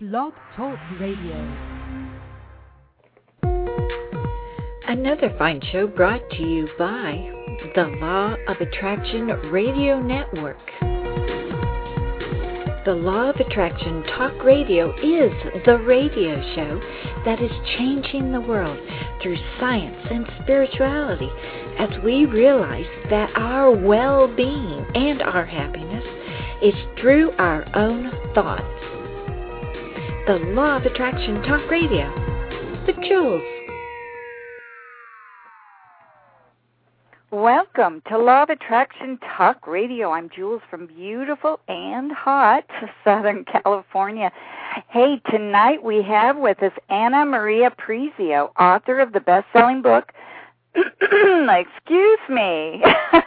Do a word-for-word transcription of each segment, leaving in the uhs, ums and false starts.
Blog Talk Radio. Another fine show brought to you by the Law of Attraction Radio Network. The Law of Attraction Talk Radio is the radio show that is changing the world through science and spirituality as we realize that our well-being and our happiness is through our own thoughts. The Law of Attraction Talk Radio with Jules. Welcome to Law of Attraction Talk Radio. I'm Jules from beautiful and hot Southern California. Hey, tonight we have with us Anna Maria Prezio, author of the best-selling book, excuse me,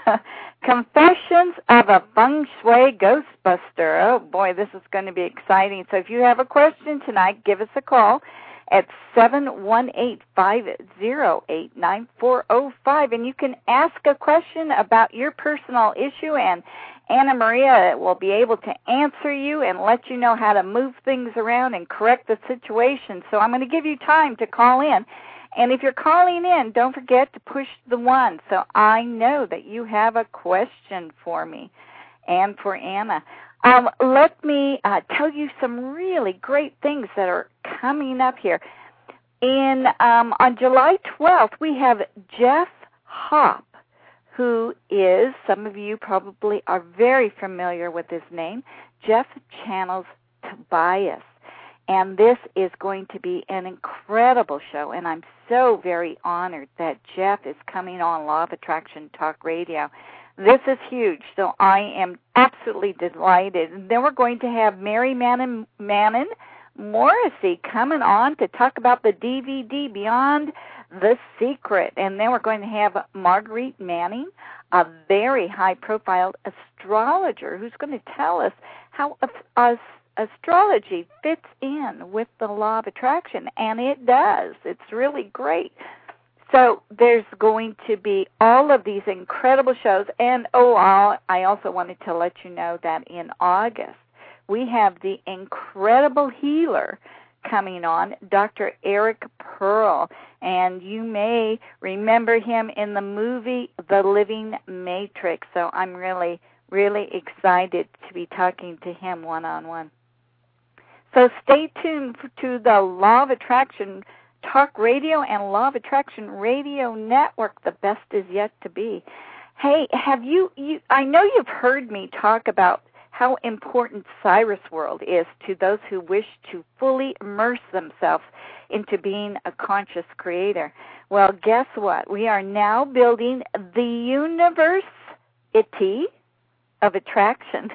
Confessions of a Feng Shui Ghostbuster. Oh, boy, this is going to be exciting. So if you have a question tonight, give us a call at seven one eight, five zero eight, nine four zero five, and you can ask a question about your personal issue, and Anna Maria will be able to answer you and let you know how to move things around and correct the situation. So I'm going to give you time to call in, and if you're calling in, don't forget to push the one so I know that you have a question for me and for Anna. Um, let me uh, tell you some really great things that are coming up here. In um, on July twelfth, we have Jeff Hopp, who is, some of you probably are very familiar with his name. Jeff channels Tobias. And this is going to be an incredible show, and I'm so very honored that Jeff is coming on Law of Attraction Talk Radio. This is huge, so I am absolutely delighted. And then we're going to have Mary Manin, Manin Morrissey coming on to talk about the D V D Beyond the Secret. And then we're going to have Marguerite Manning, a very high-profile astrologer, who's going to tell us how a, a, astrology fits in with the law of attraction. And it does. It's really great. So there's going to be all of these incredible shows. And, oh, I'll, I also wanted to let you know that in August, we have the incredible healer coming on, Doctor Eric Pearl. And you may remember him in the movie The Living Matrix. So I'm really, really excited to be talking to him one-on-one. So stay tuned to the Law of Attraction Talk Radio and Law of Attraction Radio Network. The best is yet to be. Hey, have you, you, I know you've heard me talk about how important Cyrus World is to those who wish to fully immerse themselves into being a conscious creator. Well, guess what? We are now building the University of Attraction.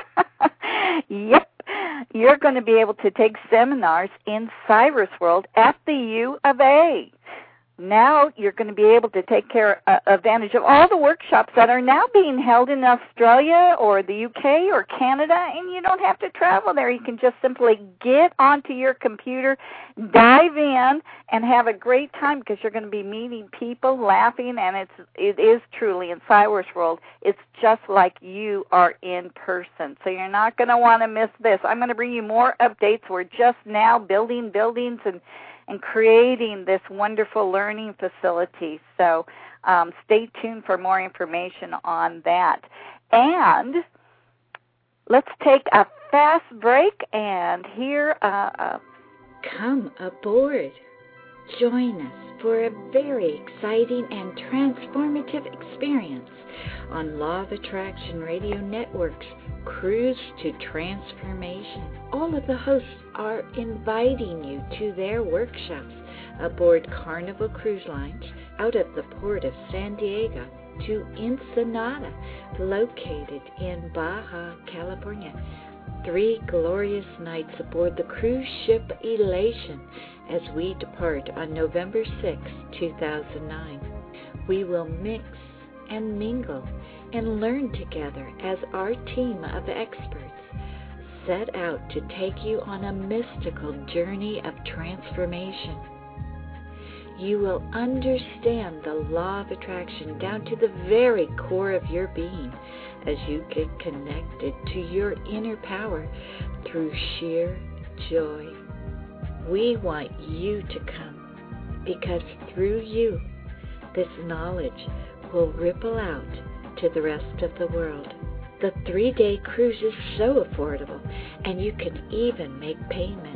Yep. You're going to be able to take seminars in Cyrus World at the U of A. Now you're going to be able to take care, uh, advantage of all the workshops that are now being held in Australia or the U K or Canada, and you don't have to travel there. You can just simply get onto your computer, dive in, and have a great time because you're going to be meeting people, laughing, and it's it is truly in Cyrus World. It's just like you are in person, so you're not going to want to miss this. I'm going to bring you more updates. We're just now building buildings and and creating this wonderful learning facility. So um, stay tuned for more information on that. And let's take a fast break and hear uh, uh, Come aboard. Join us for a very exciting and transformative experience on Law of Attraction Radio Network's Cruise to Transformation. All of the hosts are inviting you to their workshops aboard Carnival Cruise Lines out of the port of San Diego to Ensenada, located in Baja California. Three glorious nights aboard the cruise ship Elation as we depart on November sixth, two thousand nine. We will mix and mingle and learn together as our team of experts set out to take you on a mystical journey of transformation. You will understand the law of attraction down to the very core of your being as you get connected to your inner power through sheer joy. We want you to come because through you, this knowledge will ripple out to the rest of the world. The three-day cruise is so affordable, and you can even make payments.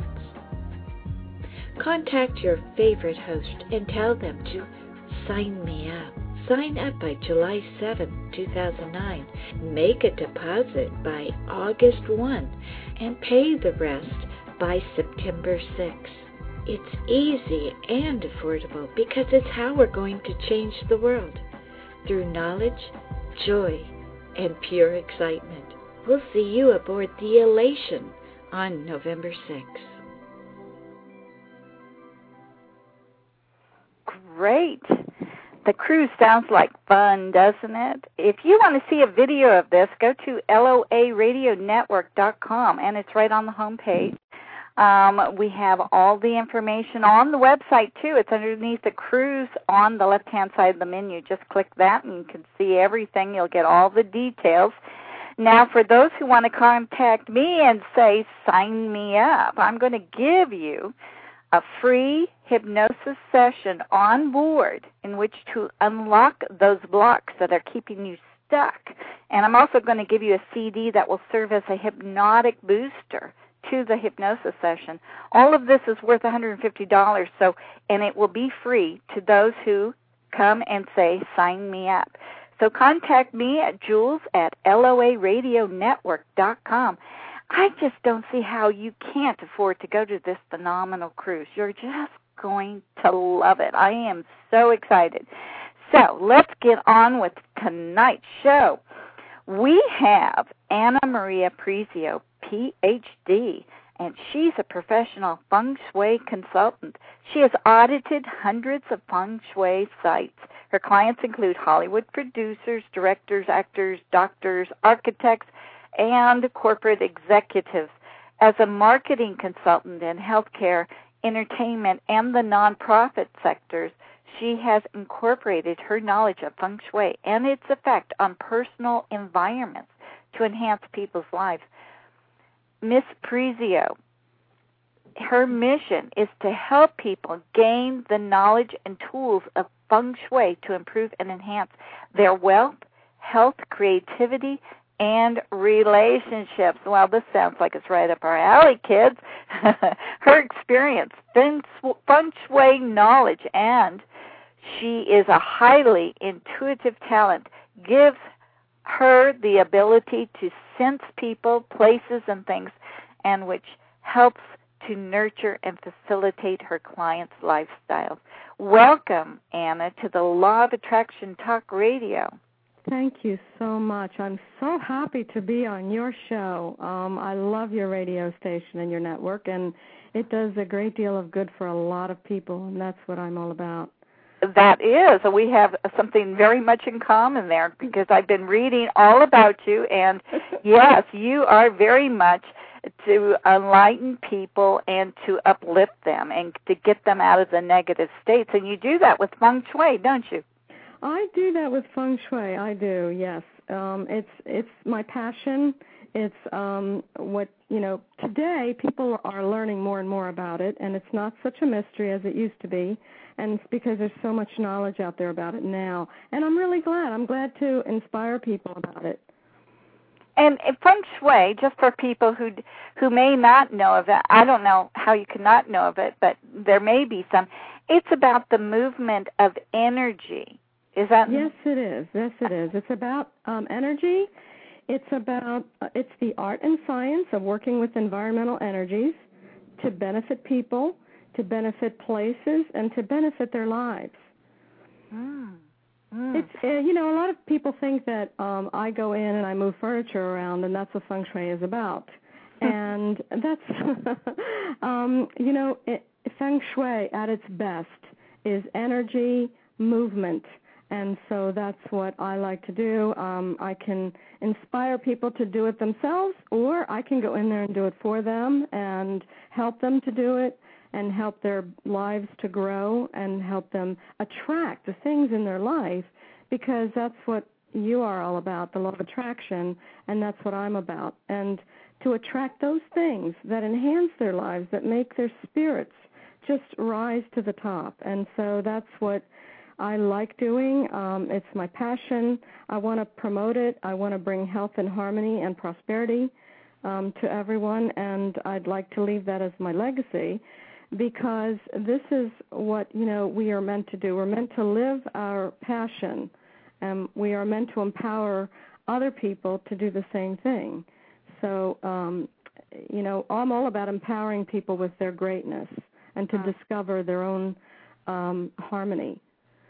Contact your favorite host and tell them to sign me up. Sign up by July seventh, two thousand nine. Make a deposit by August first and pay the rest by September sixth. It's easy and affordable because it's how we're going to change the world. Through knowledge, joy, and pure excitement. We'll see you aboard the Elation on November sixth. Great. The cruise sounds like fun, doesn't it? If you want to see a video of this, go to L O A radio network dot com, and it's right on the home page. Um, we have all the information on the website, too. It's underneath the cruise on the left-hand side of the menu. Just click that, and you can see everything. You'll get all the details. Now, for those who want to contact me and say, sign me up, I'm going to give you a free hypnosis session on board in which to unlock those blocks that are keeping you stuck. And I'm also going to give you a C D that will serve as a hypnotic booster to the hypnosis session. All of this is worth one hundred fifty dollars, so, and it will be free to those who come and say, sign me up. So contact me at Jules at L O A radio network dot com. I just don't see how you can't afford to go to this phenomenal cruise. You're just going to love it. I am so excited. So let's get on with tonight's show. We have Anna Maria Prezio, P H D, and she's a professional feng shui consultant. She has audited hundreds of feng shui sites. Her clients include Hollywood producers, directors, actors, doctors, architects, and corporate executives. As a marketing consultant in healthcare, entertainment, and the nonprofit sectors, she has incorporated her knowledge of feng shui and its effect on personal environments to enhance people's lives. Miss Prezio, her mission is to help people gain the knowledge and tools of feng shui to improve and enhance their wealth, health, creativity, and relationships. Well, this sounds like it's right up our alley, kids. Her experience, feng shui knowledge, and she is a highly intuitive talent, gives her the ability to sense people, places, and things, and which helps to nurture and facilitate her clients' lifestyles. Welcome, Anna, to the Law of Attraction Talk Radio. Thank you so much. I'm so happy to be on your show. Um, I love your radio station and your network, and it does a great deal of good for a lot of people, and that's what I'm all about. That is. We have something very much in common there because I've been reading all about you, and yes, you are very much to enlighten people and to uplift them and to get them out of the negative states, and you do that with feng shui, don't you? I do that with feng shui. I do, yes. Um, it's it's my passion. It's um, what, you know, today people are learning more and more about it, and it's not such a mystery as it used to be, and it's because there's so much knowledge out there about it now. And I'm really glad. I'm glad to inspire people about it. And feng shui, just for people who who may not know of it, I don't know how you could not know of it, but there may be some. It's about the movement of energy. Is that? Yes, it is. Yes, it is. It's about um, energy. It's about uh, it's the art and science of working with environmental energies to benefit people, to benefit places, and to benefit their lives. Mm. Mm. It's uh, you know, a lot of people think that um, I go in and I move furniture around, and that's what feng shui is about. And that's um, you know, it, feng shui at its best is energy, movement. And so that's what I like to do. Um, I can inspire people to do it themselves, or I can go in there and do it for them and help them to do it and help their lives to grow and help them attract the things in their life, because that's what you are all about, the law of attraction, and that's what I'm about. And to attract those things that enhance their lives, that make their spirits just rise to the top. And so that's what I like doing. Um, it's my passion. I want to promote it. I want to bring health and harmony and prosperity um, to everyone, and I'd like to leave that as my legacy, because this is what, you know, we are meant to do. We're meant to live our passion, and we are meant to empower other people to do the same thing. So, um, you know, I'm all about empowering people with their greatness and to wow. discover their own um, harmony.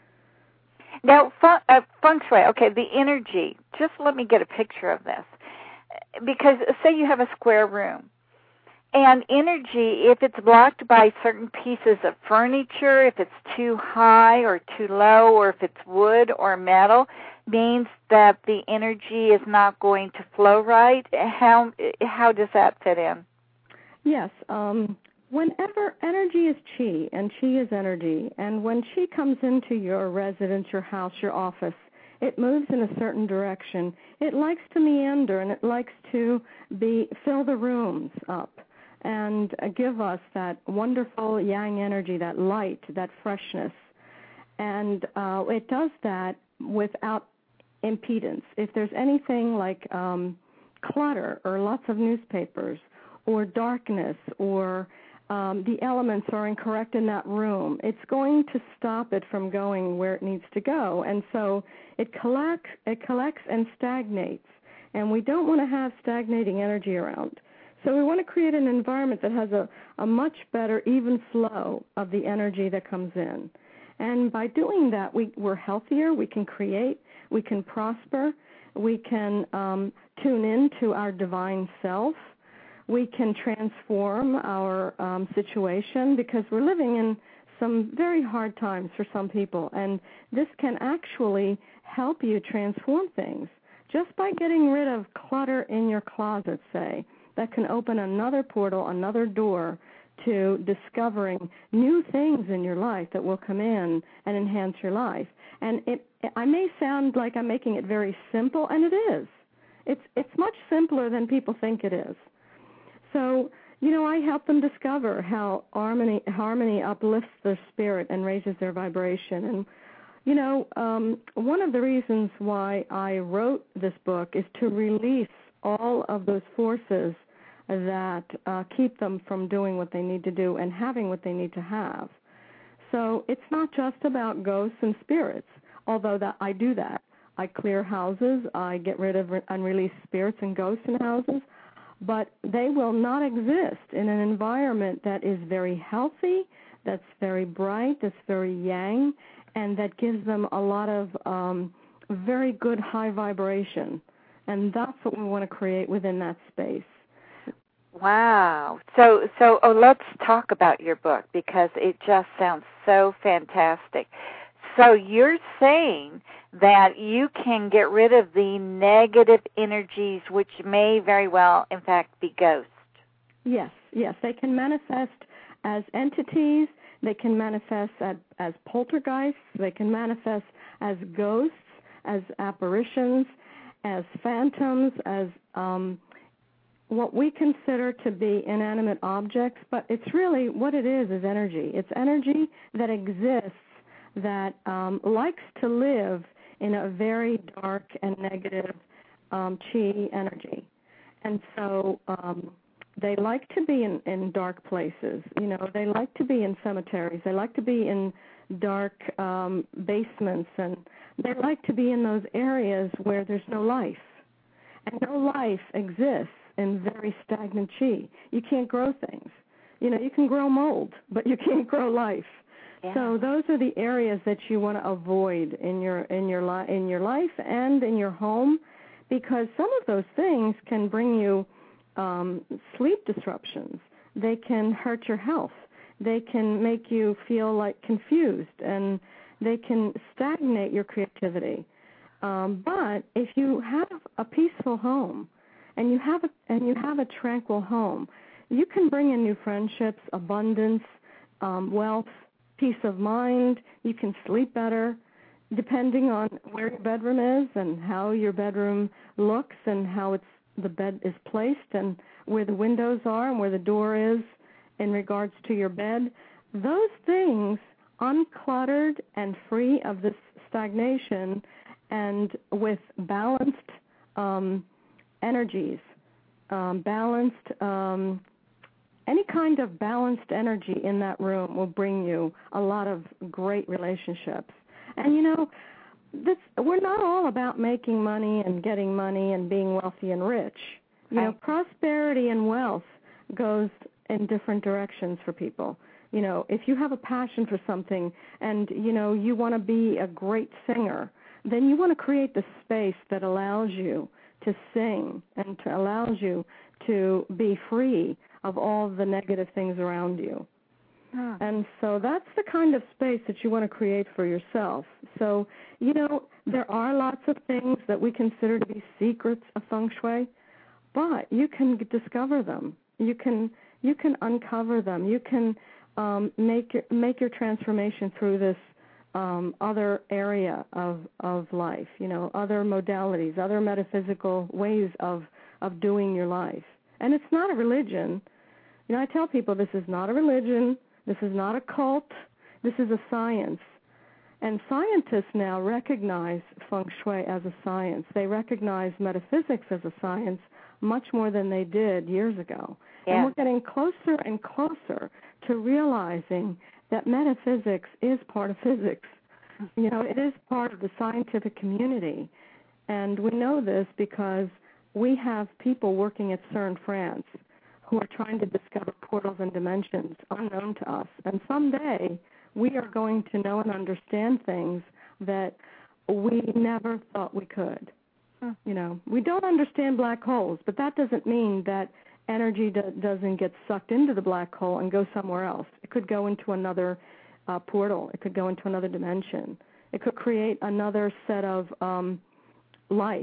Now, feng, uh, feng shui, okay, the energy, just let me get a picture of this. Because say you have a square room, and energy, if it's blocked by certain pieces of furniture, if it's too high or too low, or if it's wood or metal, means that the energy is not going to flow right. How how does that fit in? Yes. Um, whenever energy is chi, and chi is energy, and when chi comes into your residence, your house, your office, it moves in a certain direction. It likes to meander, and it likes to be fill the rooms up and uh, give us that wonderful yang energy, that light, that freshness. And uh, it does that without impedance. If there's anything like um, clutter or lots of newspapers or darkness or um, the elements are incorrect in that room, it's going to stop it from going where it needs to go. And so it collects, it collects and stagnates. And we don't want to have stagnating energy around. So we want to create an environment that has a, a much better even flow of the energy that comes in. And by doing that, we, we're healthier, we can create, we can prosper, we can um, tune into our divine self, we can transform our um, situation, because we're living in some very hard times for some people, and this can actually help you transform things. Just by getting rid of clutter in your closet, say, that can open another portal, another door to discovering new things in your life that will come in and enhance your life. And it, I may sound like I'm making it very simple, and it is. It's it's much simpler than people think it is. So, you know, I help them discover how harmony, harmony uplifts their spirit and raises their vibration. And, you know, um, one of the reasons why I wrote this book is to release all of those forces that uh, keep them from doing what they need to do and having what they need to have. So it's not just about ghosts and spirits, although that I do that. I clear houses, I get rid of unreleased spirits and ghosts in houses, but they will not exist in an environment that is very healthy, that's very bright, that's very yang, and that gives them a lot of um, very good high vibration. And that's what we want to create within that space. Wow. So, so oh, let's talk about your book, because it just sounds so fantastic. So you're saying that you can get rid of the negative energies, which may very well, in fact, be ghosts. Yes, yes. They can manifest as entities. They can manifest as, as poltergeists. They can manifest as ghosts, as apparitions, as phantoms, as um, what we consider to be inanimate objects. But it's really, what it is is energy. It's energy that exists, that um, likes to live in a very dark and negative um, chi energy. And so um, they like to be in, in dark places. You know, they like to be in cemeteries. They like to be in dark um, basements, and they like to be in those areas where there's no life. And no life exists in very stagnant chi. You can't grow things. You know, you can grow mold, but you can't grow life. Yeah. So those are the areas that you want to avoid in your in your li- in your life and in your home, because some of those things can bring you um, sleep disruptions. They can hurt your health. They can make you feel like confused, and they can stagnate your creativity. Um, but if you have a peaceful home, and you have a and you have a tranquil home, you can bring in new friendships, abundance, um, wealth, peace of mind. You can sleep better, depending on where your bedroom is and how your bedroom looks and how it's the bed is placed and where the windows are and where the door is in regards to your bed, those things, uncluttered and free of this stagnation and with balanced um, energies, um, balanced, um, any kind of balanced energy in that room will bring you a lot of great relationships. And, you know, this, we're not all about making money and getting money and being wealthy and rich. You know, prosperity and wealth goes in different directions for people. You know, if you have a passion for something and, you know, you want to be a great singer, then you want to create the space that allows you to sing and to allows you to be free of all the negative things around you. Oh. And so that's the kind of space that you want to create for yourself. So, you know, there are lots of things that we consider to be secrets of feng shui, but you can discover them. You can you can uncover them. You can um, make your, make your transformation through this um, other area of of life. You know, other modalities, other metaphysical ways of of doing your life. And it's not a religion. You know, I tell people this is not a religion. This is not a cult. This is a science. And scientists now recognize feng shui as a science. They recognize metaphysics as a science much more than they did years ago. Yeah. And we're getting closer and closer to realizing that metaphysics is part of physics. You know, it is part of the scientific community. And we know this because we have people working at CERN, France, who are trying to discover portals and dimensions unknown to us. And someday we are going to know and understand things that we never thought we could. You know, we don't understand black holes, but that doesn't mean that energy do- doesn't get sucked into the black hole and go somewhere else. It could go into another uh, portal. It could go into another dimension. It could create another set of um, life.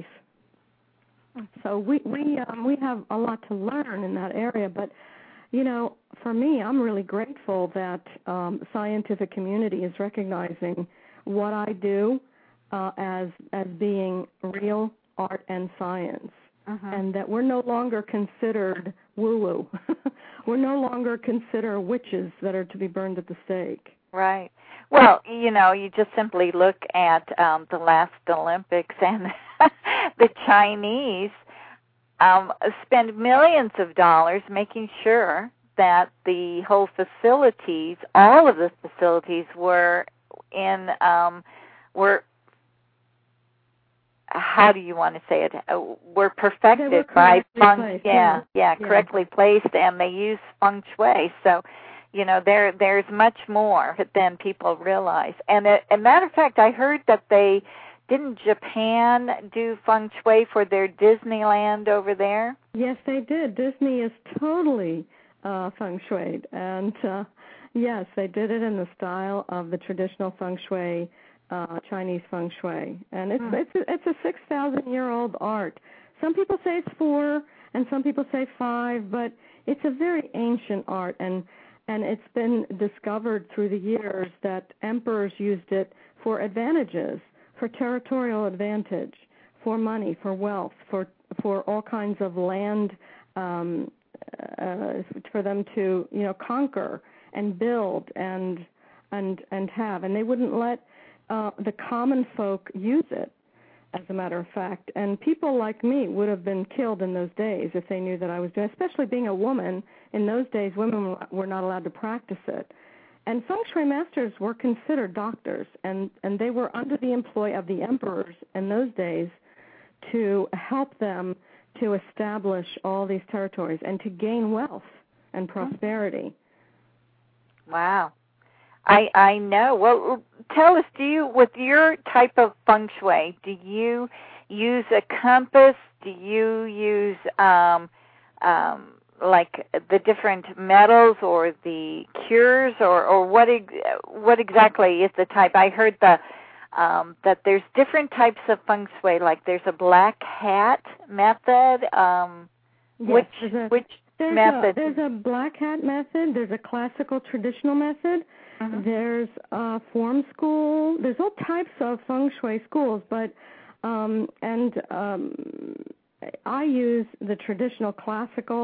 So we we um, we have a lot to learn in that area. But, you know, for me, I'm really grateful that um, the scientific community is recognizing what I do uh, as as being real art and science, uh-huh. and that we're no longer considered woo-woo. We're no longer considered witches that are to be burned at the stake. Right. Well, you know, you just simply look at um, the last Olympics, and the Chinese um, spend millions of dollars making sure that the whole facilities, all of the facilities, were in um, were. How do you want to say it? Uh, were perfected were by feng, placed, yeah, yeah, yeah, correctly placed, and they use feng shui. So, you know, there there's much more than people realize. And as a matter of fact, I heard that they didn't Japan do feng shui for their Disneyland over there. Yes, they did. Disney is totally uh, feng shuied, and uh, yes, they did it in the style of the traditional feng shui. Uh, Chinese feng shui, and it's mm. it's a, it's a six thousand year old art. Some people say it's four, and some people say five, but it's a very ancient art, and and it's been discovered through the years that emperors used it for advantages, for territorial advantage, for money, for wealth, for for all kinds of land, um, uh, for them to you know conquer and build and and and have, and they wouldn't let Uh, the common folk use it, as a matter of fact. And people like me would have been killed in those days if they knew that I was doing it, especially being a woman. In those days, women were not allowed to practice it. And feng shui masters were considered doctors, and, and they were under the employ of the emperors in those days to help them to establish all these territories and to gain wealth and prosperity. Wow. I, I know. Well, tell us, do you, with your type of feng shui, do you use a compass? Do you use, um, um, like, the different metals or the cures, or, or what what exactly is the type? I heard the um, that there's different types of feng shui, like there's a black hat method. Um, yes, which a, which there's method? A, there's a black hat method. There's a classical traditional method. Uh-huh. There's a form school. There's all types of feng shui schools, but um, and um, I use the traditional classical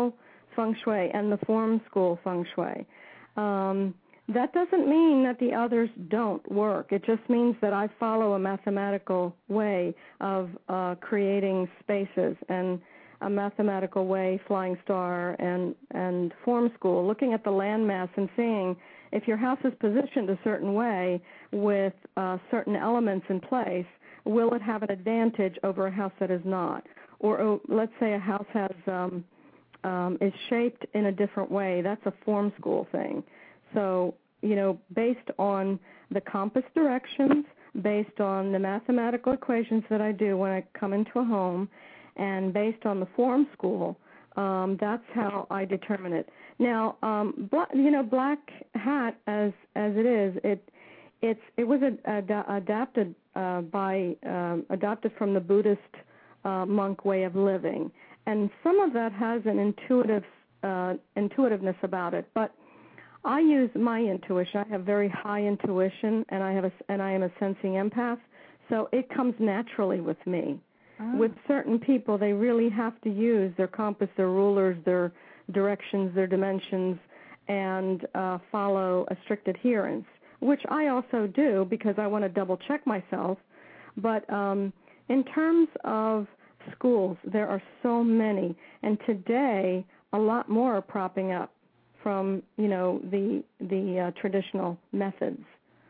feng shui and the form school feng shui. Um, that doesn't mean that the others don't work. It just means that I follow a mathematical way of uh, creating spaces, and a mathematical way, flying star and, and form school, looking at the landmass and seeing if your house is positioned a certain way with uh, certain elements in place, will it have an advantage over a house that is not? Or oh, let's say a house has um, um, is shaped in a different way. That's a form school thing. So, you know, based on the compass directions, based on the mathematical equations that I do when I come into a home, and based on the form school, um, that's how I determine it. Now, um, bla- you know, black hat as as it is, it it's it was ad- ad- adapted uh, by um, adopted from the Buddhist uh, monk way of living, and some of that has an intuitive uh, intuitiveness about it. But I use my intuition. I have very high intuition, and I have a, and I am a sensing empath, so it comes naturally with me. With certain people, they really have to use their compass, their rulers, their directions, their dimensions, and uh, follow a strict adherence, which I also do because I want to double-check myself. But um, in terms of schools, there are so many, and today a lot more are propping up from, you know, the the uh, traditional methods.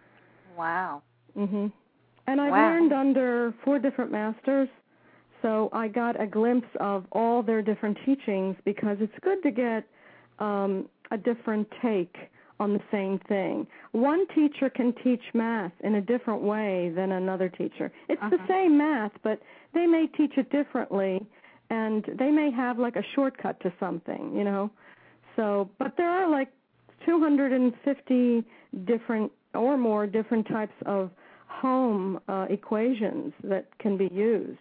Wow. Mm-hmm. And I've wow. learned under four different masters. So I got a glimpse of all their different teachings because it's good to get um, a different take on the same thing. One teacher can teach math in a different way than another teacher. It's uh-huh. the same math, but they may teach it differently, and they may have like a shortcut to something, you know. So, but there are like two hundred fifty different or more different types of home uh, equations that can be used.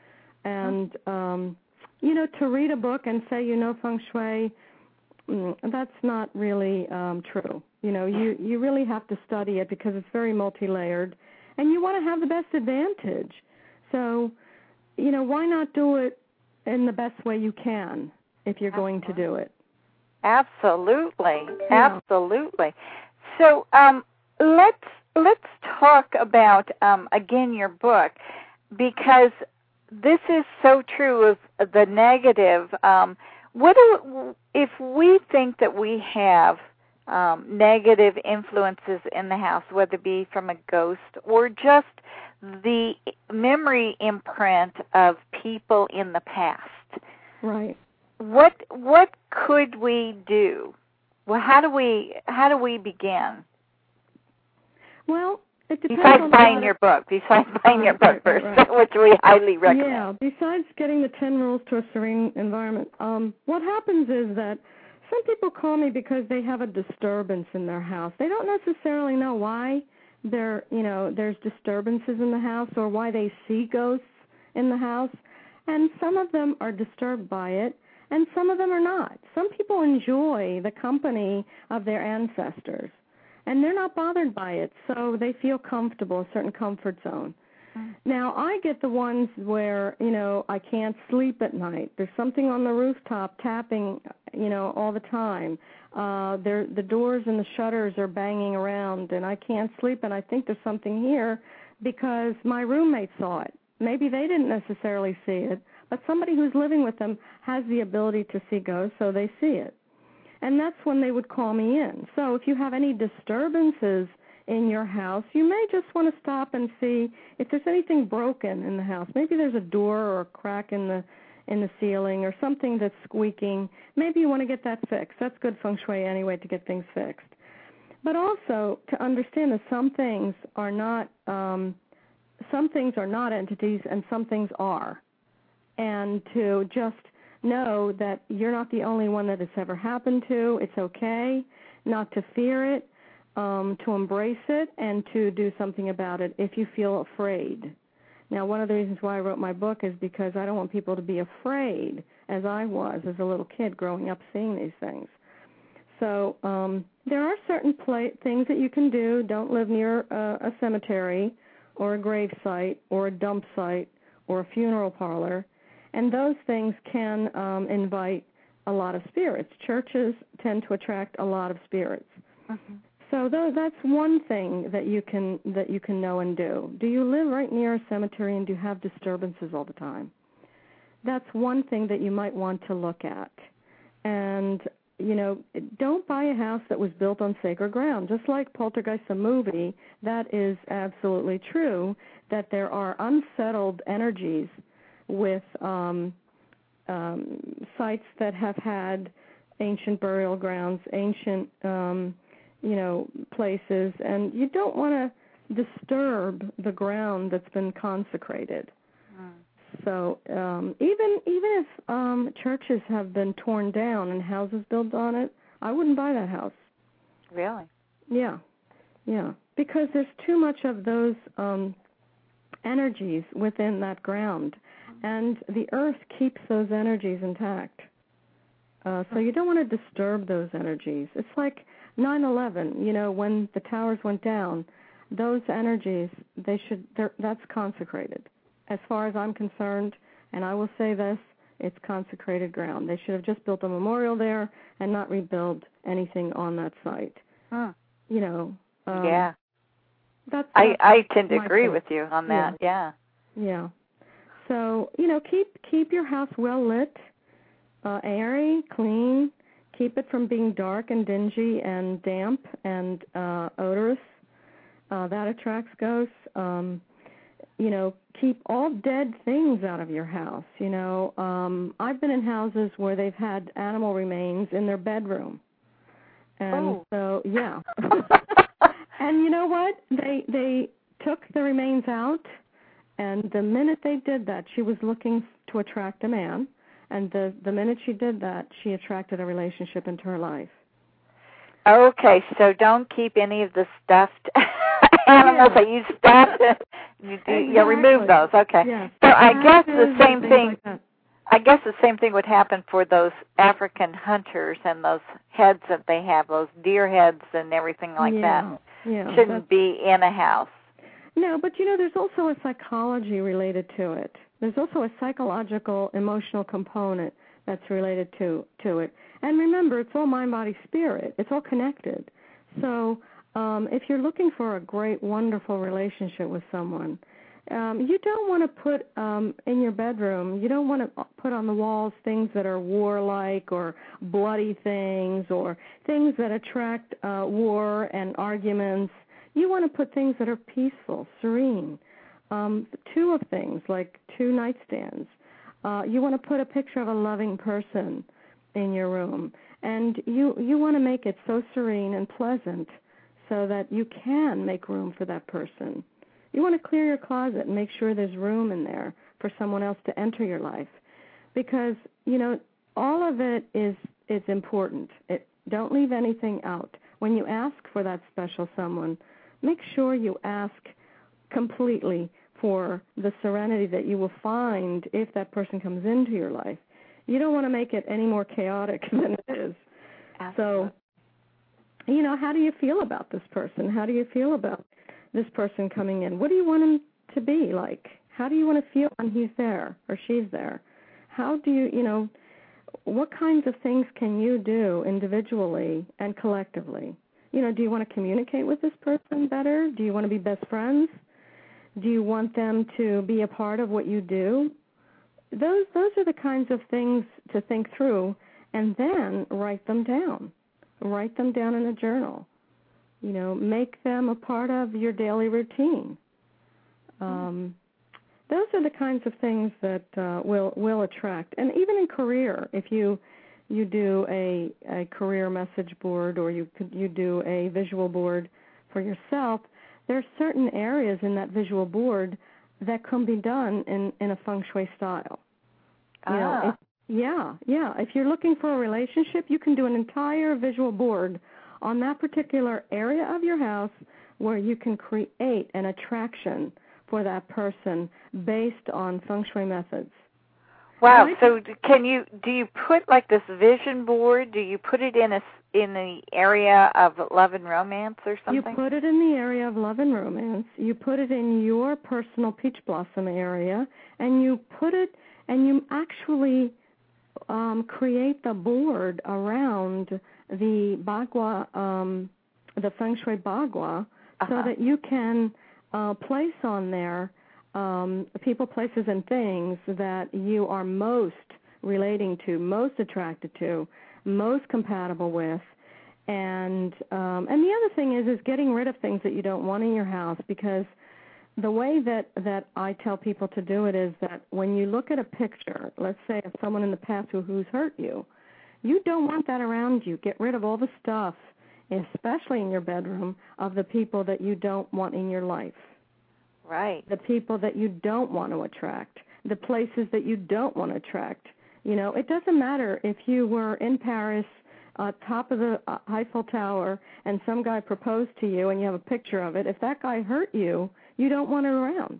And, um, you know, to read a book and say you know feng shui, mm, that's not really um, true. You know, you, you really have to study it because it's very multi-layered, and you want to have the best advantage. So, you know, why not do it in the best way you can if you're going to do it? Absolutely, yeah. absolutely. So um, let's let's talk about, um, again, your book, because this is so true of the negative. Um, what do, if we think that we have um, negative influences in the house, whether it be from a ghost or just the memory imprint of people in the past? Right. What what could we do? Well, how do we how do we begin? Well, it depends besides on buying your book, besides buying right, your book right, first, right. which we highly recommend. Yeah, besides getting the ten rules to a serene environment, um, what happens is that some people call me because they have a disturbance in their house. They don't necessarily know why there, you know, there's disturbances in the house or why they see ghosts in the house, and some of them are disturbed by it, and some of them are not. Some people enjoy the company of their ancestors, and they're not bothered by it, so they feel comfortable, a certain comfort zone. Mm. Now, I get the ones where, you know, I can't sleep at night. There's something on the rooftop tapping, you know, all the time. Uh, there, the doors and the shutters are banging around, and I can't sleep, and I think there's something here because my roommate saw it. Maybe they didn't necessarily see it, but somebody who's living with them has the ability to see ghosts, so they see it. And that's when they would call me in. So if you have any disturbances in your house, you may just want to stop and see if there's anything broken in the house. Maybe there's a door or a crack in the in the ceiling or something that's squeaking. Maybe you want to get that fixed. That's good feng shui anyway, to get things fixed. But also to understand that some things are not um, some things are not entities and some things are. And to just know that you're not the only one that it's ever happened to. It's okay not to fear it, um, to embrace it, and to do something about it if you feel afraid. Now, one of the reasons why I wrote my book is because I don't want people to be afraid, as I was as a little kid growing up seeing these things. So um, there are certain pla- things that you can do. Don't live near uh, a cemetery or a grave site or a dump site or a funeral parlor. And those things can um, invite a lot of spirits. Churches tend to attract a lot of spirits. Mm-hmm. So though that's one thing that you can that you can know and do. Do you live right near a cemetery and do you have disturbances all the time? That's one thing that you might want to look at. And, you know, don't buy a house that was built on sacred ground. Just like Poltergeist, the movie, that is absolutely true, that there are unsettled energies with um, um, sites that have had ancient burial grounds, ancient, um, you know, places, and you don't want to disturb the ground that's been consecrated. Mm. So um, even even if um, churches have been torn down and houses built on it, I wouldn't buy that house. Really? Yeah, yeah, because there's too much of those um, energies within that ground, and the earth keeps those energies intact. Uh, so you don't want to disturb those energies. It's like nine eleven, you know, when the towers went down, those energies, they should, that's consecrated. As far as I'm concerned, and I will say this, it's consecrated ground. They should have just built a memorial there and not rebuild anything on that site. Hmm. You know. Um, yeah. That's, I, that's I tend to my agree point. with you on that, yeah. yeah. Yeah. So, you know, keep keep your house well lit, uh, airy, clean. Keep it from being dark and dingy and damp and uh, odorous. Uh, that attracts ghosts. Um, you know, keep all dead things out of your house. You know, um, I've been in houses where they've had animal remains in their bedroom. And oh. so, yeah. And you know what? They they took the remains out, and the minute they did that, she was looking to attract a man. And the, the minute she did that, she attracted a relationship into her life. Okay, so don't keep any of the stuffed animals yeah. that you stuffed. You, you, exactly. you remove those. Okay. Yeah. So I guess the same thing. Like I guess the same thing would happen for those African hunters and those heads that they have, those deer heads and everything like yeah. that. Yeah. Shouldn't That's... be in a house. No, but you know, there's also a psychology related to it. There's also a psychological, emotional component that's related to, to it. And remember, it's all mind, body, spirit. It's all connected. So um, if you're looking for a great, wonderful relationship with someone, um, you don't want to put um, in your bedroom, you don't want to put on the walls things that are warlike or bloody things or things that attract uh, war and arguments. You want to put things that are peaceful, serene. Um, two of things, like two nightstands. Uh, you want to put a picture of a loving person in your room. And you, you want to make it so serene and pleasant so that you can make room for that person. You want to clear your closet and make sure there's room in there for someone else to enter your life. Because, you know, all of it is, is important. It, don't leave anything out. When you ask for that special someone, make sure you ask completely for the serenity that you will find if that person comes into your life. You don't want to make it any more chaotic than it is. Absolutely. So, you know, how do you feel about this person? How do you feel about this person coming in? What do you want him to be like? How do you want to feel when he's there or she's there? How do you, you know, what kinds of things can you do individually and collectively? You know, do you want to communicate with this person better? Do you want to be best friends? Do you want them to be a part of what you do? Those those are the kinds of things to think through, and then write them down. Write them down in a journal. You know, make them a part of your daily routine. Um, those are the kinds of things that uh, will will attract. And even in career, if you you do a, a career message board or you you do a visual board for yourself, there are certain areas in that visual board that can be done in, in a feng shui style. You ah. know, if, yeah, yeah. If you're looking for a relationship, you can do an entire visual board on that particular area of your house where you can create an attraction for that person based on feng shui methods. Wow. So can you do you put like this vision board? Do you put it in a in the area of love and romance or something? You put it in the area of love and romance. You put it in your personal peach blossom area, and you put it and you actually um, create the board around the bagua, um, the feng shui bagua, uh-huh. so that you can uh, place on there um, people, places, and things that you are most relating to, most attracted to, most compatible with. And um, and the other thing is is getting rid of things that you don't want in your house, because the way that, that I tell people to do it is that when you look at a picture, let's say of someone in the past who, who's hurt you, you don't want that around you. Get rid of all the stuff, especially in your bedroom, of the people that you don't want in your life. Right. The people that you don't want to attract, the places that you don't want to attract. You know, it doesn't matter if you were in Paris, uh, top of the uh, Eiffel Tower, and some guy proposed to you and you have a picture of it. If that guy hurt you, you don't want it around.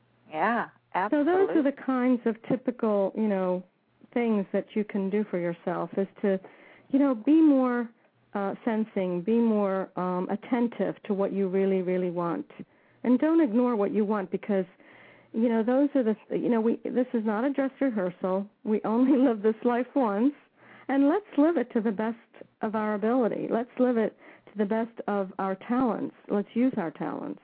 Yeah, absolutely. So those are the kinds of typical, you know, things that you can do for yourself, is to, you know, be more uh, sensing, be more um, attentive to what you really, really want. And don't ignore what you want, because, you know, those are the, you know, we. This is not a dress rehearsal. We only live this life once, and let's live it to the best of our ability. Let's live it to the best of our talents. Let's use our talents.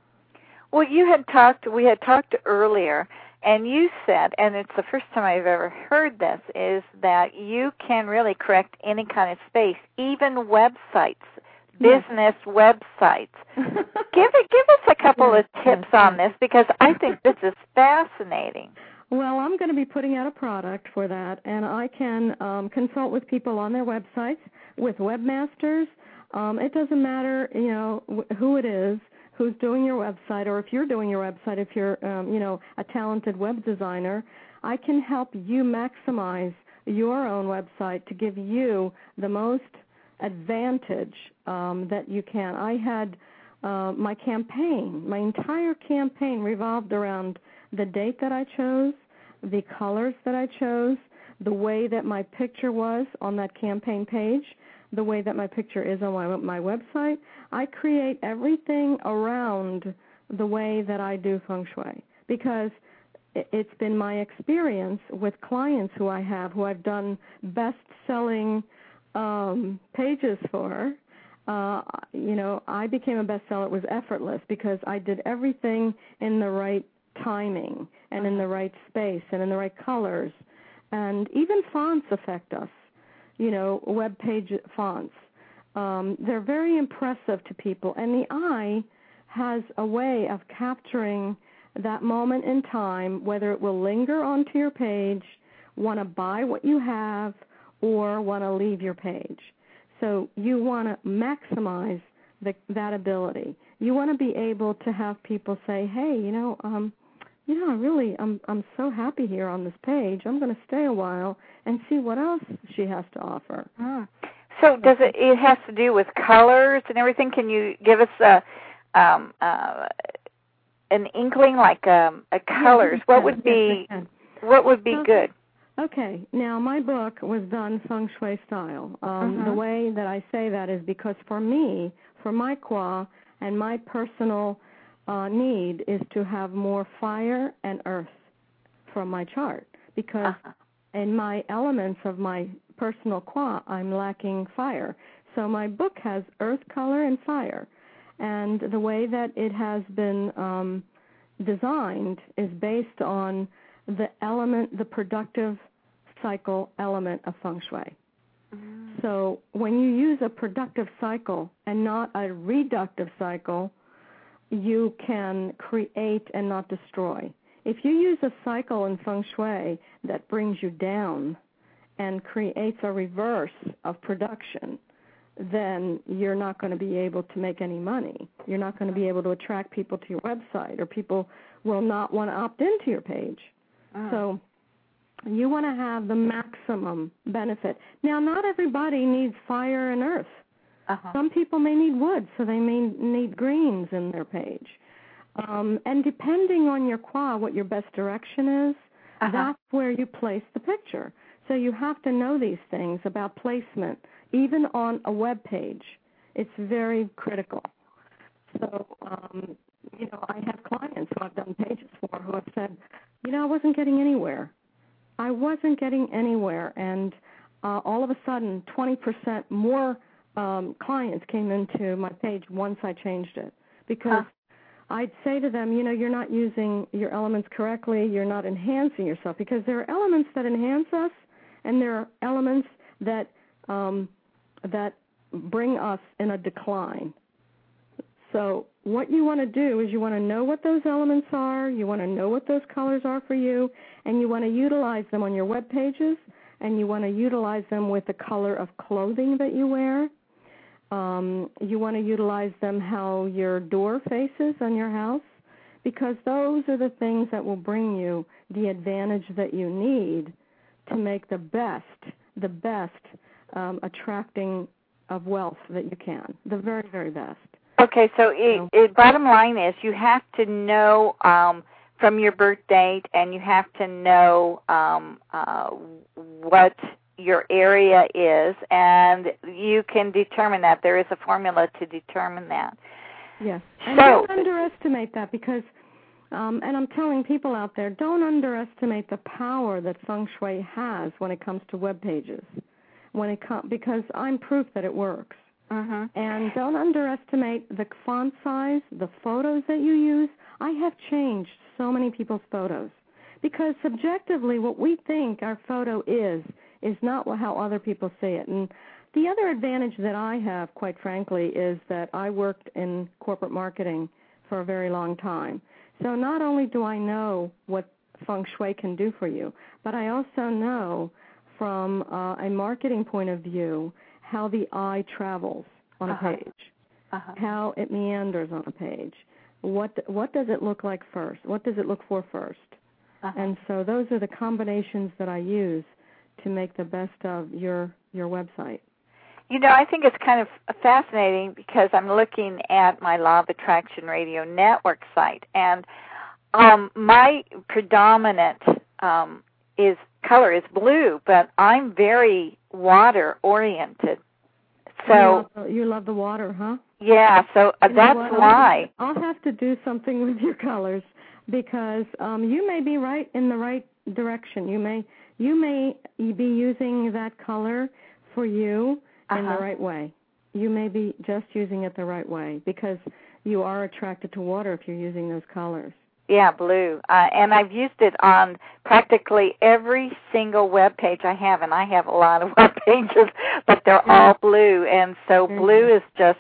Well, you had talked, we had talked earlier, and you said, and it's the first time I've ever heard this, is that you can really correct any kind of space, even websites, business yes. websites. give it, give us a couple yes, of tips yes, on yes. this, because I think this is fascinating. Well, I'm going to be putting out a product for that, and I can um, consult with people on their websites, with webmasters. Um, it doesn't matter, you know, wh- who it is, who's doing your website, or if you're doing your website, if you're, um, you know, a talented web designer, I can help you maximize your own website to give you the most advantage um, that you can. I had uh, my campaign, my entire campaign revolved around the date that I chose, the colors that I chose, the way that my picture was on that campaign page, the way that my picture is on my, my website. I create everything around the way that I do feng shui, because it's been my experience with clients who I have, who I've done best-selling um, pages for. Uh, you know, I became a bestseller. It was effortless because I did everything in the right timing and in the right space and in the right colors. And even fonts affect us. You know, web page fonts. Um, they're very impressive to people, and the eye has a way of capturing that moment in time, whether it will linger onto your page, want to buy what you have, or want to leave your page. So you want to maximize the, that ability. You want to be able to have people say, hey, you know, um, you know, really, I'm I'm so happy here on this page. I'm going to stay a while and see what else she has to offer. Mm. So does it, it has to do with colors and everything? Can you give us a, um, uh, an inkling, like um, a colors? Yes, what would be yes, what would be okay. good? Okay. Now, my book was done feng shui style. Um, uh-huh. The way that I say that is because for me, for my qua and my personal uh, need is to have more fire and earth from my chart, because uh-huh. in my elements of my personal qua, I'm lacking fire. So my book has earth color and fire. And the way that it has been um, designed is based on the element, the productive cycle element of feng shui. Mm. So when you use a productive cycle and not a reductive cycle, you can create and not destroy. If you use a cycle in feng shui that brings you down and creates a reverse of production, then you're not going to be able to make any money. You're not going to be able to attract people to your website, or people will not want to opt into your page. Oh. So you want to have the maximum benefit. Now, not everybody needs fire and earth. Uh-huh. Some people may need wood, so they may need greens in their page. Um, and depending on your qua, what your best direction is, uh-huh. that's where you place the picture. So you have to know these things about placement, even on a web page. It's very critical. So, um, you know, I have clients who I've done pages for who have said, you know, I wasn't getting anywhere. I wasn't getting anywhere, and uh, all of a sudden, twenty percent more um, clients came into my page once I changed it, because huh. I'd say to them, you know, you're not using your elements correctly, you're not enhancing yourself, because there are elements that enhance us, and there are elements that um, that bring us in a decline. So what you want to do is you want to know what those elements are, you want to know what those colors are for you, and you want to utilize them on your web pages, and you want to utilize them with the color of clothing that you wear. Um, you want to utilize them how your door faces on your house, because those are the things that will bring you the advantage that you need to make the best, the best um, attracting of wealth that you can, the very, very best. Okay, so it, it, bottom line is you have to know um, from your birth date, and you have to know um, uh, what your area is, and you can determine that. There is a formula to determine that. Yes, and so, don't underestimate that, because, um, and I'm telling people out there, don't underestimate the power that feng shui has when it comes to web pages, when it com- because I'm proof that it works. Uh-huh. And don't underestimate the font size, the photos that you use. I have changed so many people's photos, because subjectively what we think our photo is is not how other people see it. And the other advantage that I have, quite frankly, is that I worked in corporate marketing for a very long time. So not only do I know what feng shui can do for you, but I also know from uh, a marketing point of view how the eye travels on uh-huh. a page, uh-huh. how it meanders on a page. What what does it look like first? What does it look for first? Uh-huh. And so those are the combinations that I use to make the best of your your website. You know, I think it's kind of fascinating, because I'm looking at my Law of Attraction Radio Network site, and um, my predominant um, is color is blue, but I'm very water oriented. So you love, you love the water, huh? Yeah, so uh, that's why. I'll have, I'll have to do something with your colors, because um, you may be right in the right direction. You may you may be using that color for you uh-huh. in the right way. You may be just using it the right way, because you are attracted to water if you're using those colors. Yeah, blue. Uh, and I've used it on practically every single web page I have, and I have a lot of web pages, but they're yeah. all blue. And so mm-hmm. blue is just,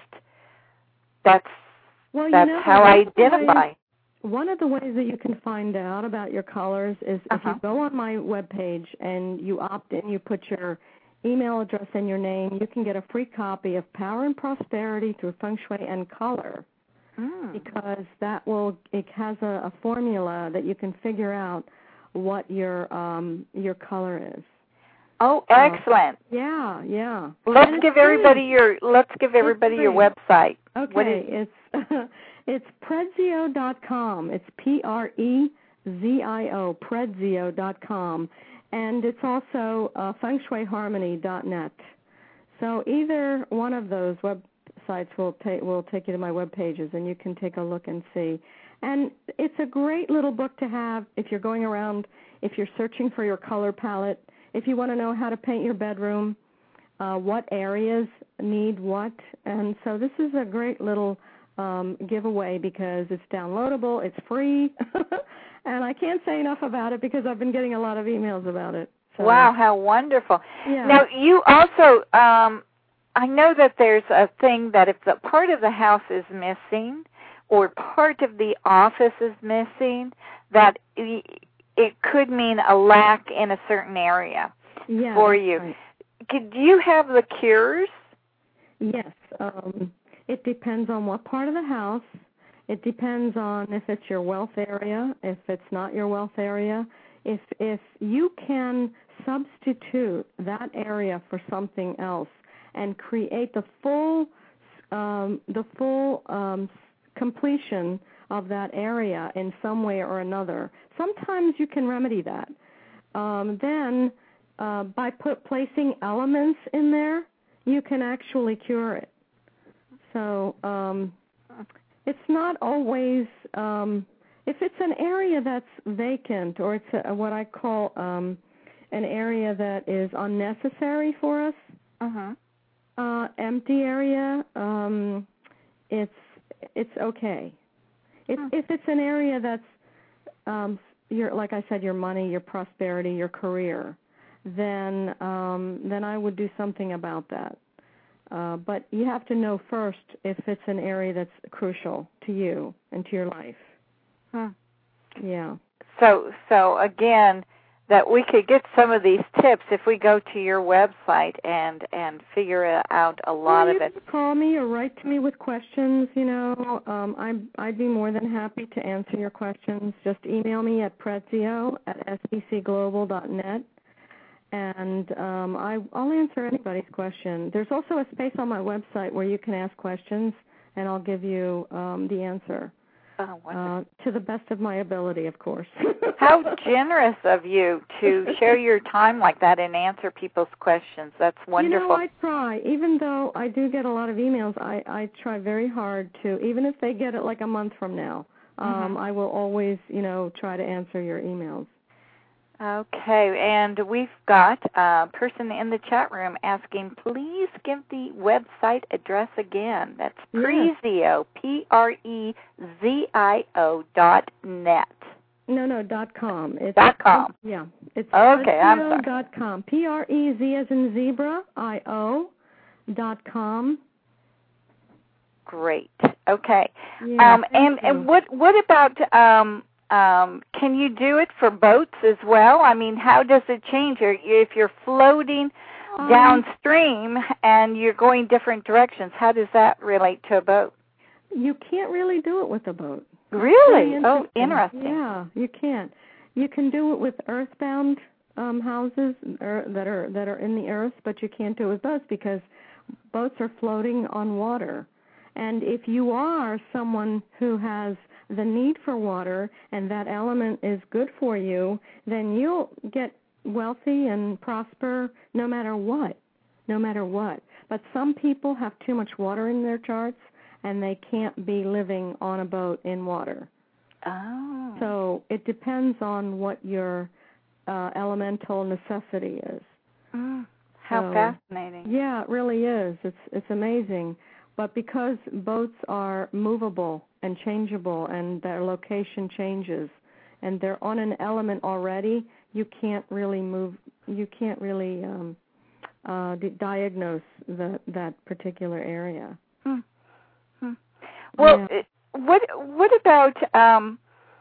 that's, well, that's you know, how I identify. Ways, one of the ways that you can find out about your colors is uh-huh. if you go on my web page and you opt in, you put your email address and your name, you can get a free copy of Power and Prosperity Through Feng Shui and Color. Mm. Because that will, it has a, a formula that you can figure out what your um, your color is. Oh, excellent! Uh, yeah, yeah. Let's give everybody free. your let's give everybody your website. Okay, what is it's it's Predzio dot com. It's P R E Z I O, Predzio dot com, and it's also uh, Feng Shui Harmony dot net. So either one of those web sites will take will take you to my web pages, and you can take a look and see. And it's a great little book to have if you're going around, if you're searching for your color palette, if you want to know how to paint your bedroom, uh, what areas need what. And so this is a great little um, giveaway, because it's downloadable, it's free, and I can't say enough about it because I've been getting a lot of emails about it. So, wow, how wonderful. Yeah. Now, you also... Um, I know that there's a thing that if the part of the house is missing or part of the office is missing, that it could mean a lack in a certain area yeah, for you. Right. Could you have the cures? Yes. Um, it depends on what part of the house. It depends on if it's your wealth area, if it's not your wealth area. If if you can substitute that area for something else and create the full um, the full um, completion of that area in some way or another. Sometimes you can remedy that. Um, then, uh, by put, placing elements in there, you can actually cure it. So um, it's not always, um, if it's an area that's vacant, or it's a, what I call um, an area that is unnecessary for us, Mm-hmm. uh, empty area, um, it's it's okay. If Hmm. if it's an area that's um, your, like I said, your money, your prosperity, your career, then um, then I would do something about that. Uh, but you have to know first if it's an area that's crucial to you and to your life. Hmm. Yeah. So, so again, that we could get some of these tips if we go to your website and and figure out a lot well, of you it. can call me or write to me with questions. You know, um, I'm I'd be more than happy to answer your questions. Just email me at prezio at s b c global dot net. And um, I, I'll answer anybody's question. There's also a space on my website where you can ask questions, and I'll give you um, the answer Oh, uh, to the best of my ability, of course. How generous of you to share your time like that and answer people's questions. That's wonderful. You know, I try. Even though I do get a lot of emails, I, I try very hard to, even if they get it like a month from now, um, mm-hmm. I will always, you know, try to answer your emails. Okay, and we've got a person in the chat room asking, please give the website address again. That's Prezio, P R E Z I O dot net. No, no, dot com. It's dot com. Yeah, it's okay. I'm sorry. dot com. P R E Z as in zebra, I O dot com. Great. Okay. Yeah, um, and and what what about um. Um, can you do it for boats as well? I mean, how does it change? If you're floating um, downstream and you're going different directions, how does that relate to a boat? You can't really do it with a boat. Really? Oh, interesting. Yeah, you can't. You can do it with earthbound um, houses er, that are that are in the earth, but you can't do it with boats because boats are floating on water. And if you are someone who has the need for water and that element is good for you, then you'll get wealthy and prosper no matter what, no matter what. But some people have too much water in their charts and they can't be living on a boat in water. Oh. So it depends on what your uh, elemental necessity is. Mm, how so, fascinating. Yeah, it really is. It's it's amazing. But because boats are movable and changeable and their location changes and they're on an element already, you can't really move, you can't really um, uh, di- diagnose the, that particular area. Hmm. Hmm. Well, yeah. what what about, um,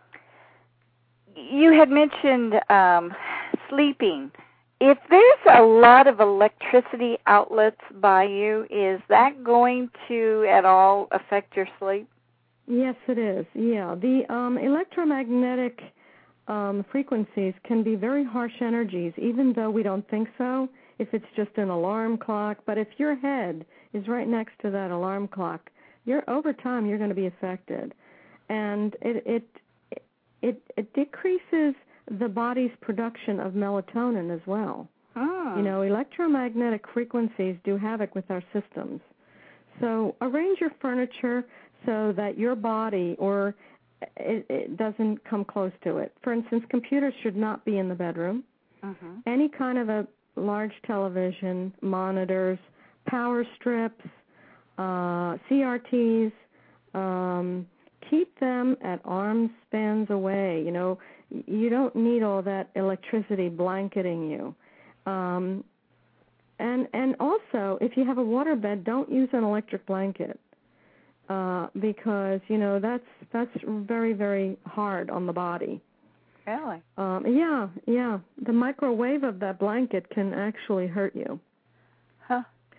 you had mentioned um, sleeping. If there's a lot of electricity outlets by you, is that going to at all affect your sleep? Yes, it is. Yeah, the um, electromagnetic um, frequencies can be very harsh energies, even though we don't think so, if it's just an alarm clock. But if your head is right next to that alarm clock, you're over time you're going to be affected, and it it it, it decreases the body's production of melatonin as well. Oh. You know, electromagnetic frequencies do havoc with our systems. So arrange your furniture so that your body or it, it doesn't come close to it. For instance, computers should not be in the bedroom. Mm-hmm. Any kind of a large television, monitors, power strips, uh, C R Ts, um, keep them at arm's spans away. You know, you don't need all that electricity blanketing you. Um, and and also, if you have a waterbed, don't use an electric blanket uh, because you know that's that's very very hard on the body. Really? Um, yeah, yeah. The microwave of that blanket can actually hurt you. Huh.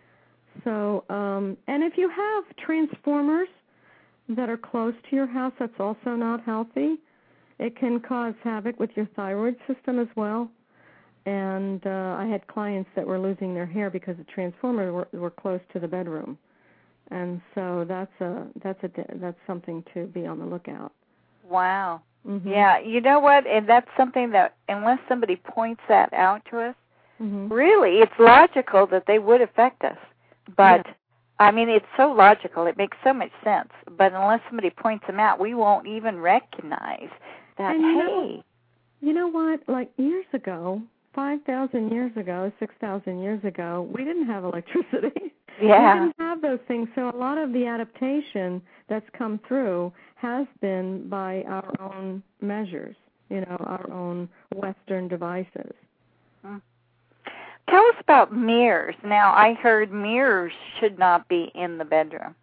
So, um, and if you have transformers that are close to your house, that's also not healthy. It can cause havoc with your thyroid system as well. And uh, I had clients that were losing their hair because the transformers were, were close to the bedroom, and so that's a that's a that's something to be on the lookout. Wow. Mm-hmm. Yeah, you know what? And that's something that unless somebody points that out to us, mm-hmm. really, it's logical that they would affect us. But yeah. I mean, it's so logical; it makes so much sense. But unless somebody points them out, we won't even recognize that. And you hey. know, you know what? Like years ago, five thousand years ago, six thousand years ago, we didn't have electricity. Yeah. We didn't have those things. So a lot of the adaptation that's come through has been by our own measures, you know, our own Western devices. Hmm. Tell us about mirrors. Now, I heard mirrors should not be in the bedroom.